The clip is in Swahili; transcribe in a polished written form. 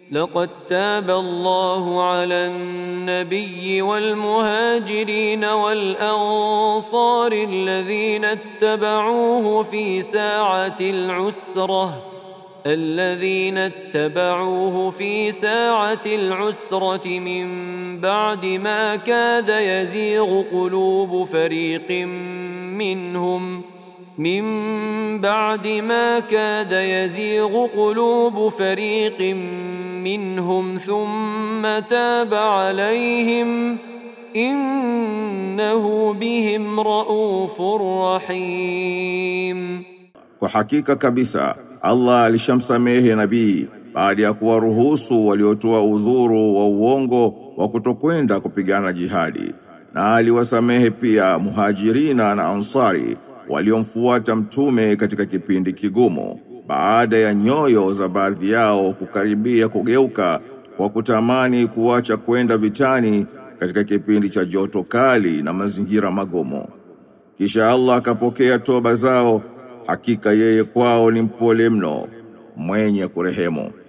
لقد تاب الله على النبي والمهاجرين والأنصار الذين اتبعوه في ساعة العسرة من بعد ما كاد يزيغ قلوب فريق منهم ثم تاب عليهم إنه بهم رؤوف رحيم. Kwa hakika kabisa Allah alishamsamehe nabii baada ya kuwaruhusu waliotoa udhuru wa uongo wa kutokwenda kupigana jihadi, na aliwasamehe pia muhajirina na ansari waliomfuata mtume katika kipindi kigumu, baada ya nyoyo za baadhi yao kukaribia kugeuka kwa kutamani kuacha kwenda vitani katika kipindi cha joto kali na mazingira magumu. Kisha Allah akapokea toba zao, hakika yeye kwao ni mpole mno, mwenye kurehemu.